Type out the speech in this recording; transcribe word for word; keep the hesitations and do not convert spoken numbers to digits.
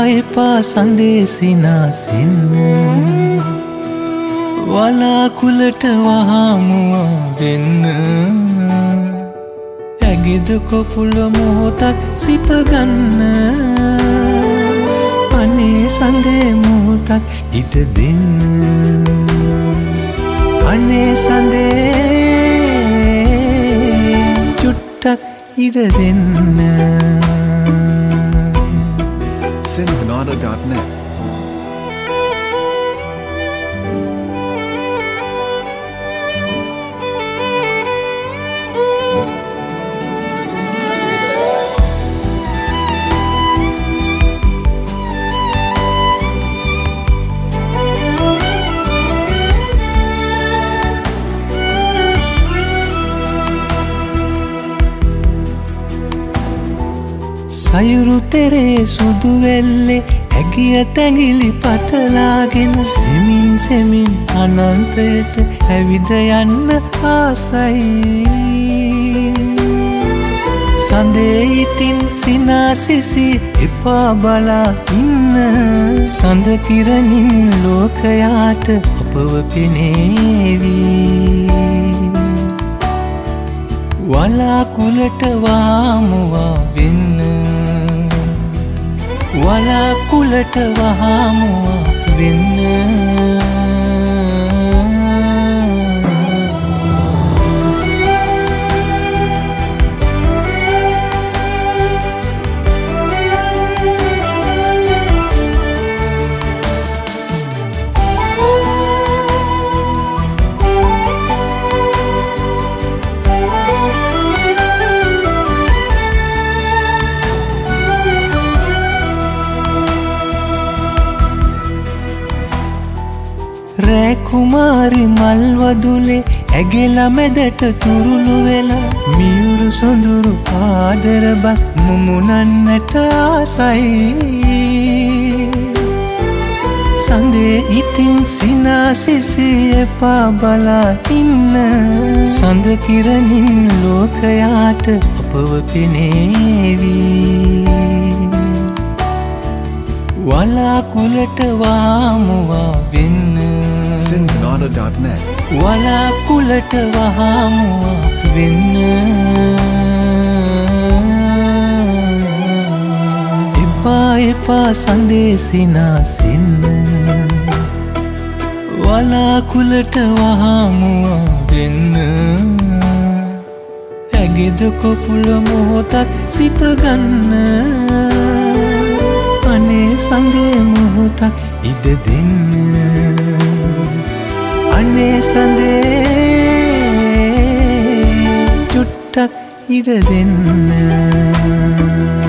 එපා සඳේ සිනාසින්න වලාකුළට වහමුවා වෙන්න ඇගෙද කොපුල මොහොතක් සිපගන්න අනේ සඳේ මොහොතක් ඉඩ දෙන්න අනේ සඳේ චුට්ටක් ඉඩ දෙන්න Cinebonado dot net සයුරු තෙරේ සුදු වෙල්ලේ ඇගිය තැඟිලි පටලාගෙන සෙමින් සෙමින් අනන්තයට ඇවිද යන්න ආසයි සඳේ ඉතින් සිනාසිසි එපා බලා ඉන්න සඳ කිරණින් ලෝකයාට අපව පෙනේවි වලාකුළට වහමුවා වෙන්න වලාකුළට වහමුවා වෙන්න රෑ කුමාරි මල්වදුලේ ඇගෙල මැදට තුරුළු වෙලා මියුරු සොඳුරු ආදර බස් මුමුණන්නට ආසයි සඳේ ඉතින් සිනාසිසි එපා බලා ඉන්න සඳ කිරණින් ලෝකයාට අපව පෙනේවි වලාකුළට වහමුවා වෙන්න Cinebonado dot net වලාකුළට වහමුවා වෙන්න එපා එපා සඳේ සිනාසින්න වලාකුළට වහමුවා වෙන්න ඇගෙද කොපුල මොහොතක් සිපගන්න අනේ සඳේ මොහොතක් ඉඩ දෙන්න අනේ සඳේ චුට්ටක් ඉඩ දෙන්න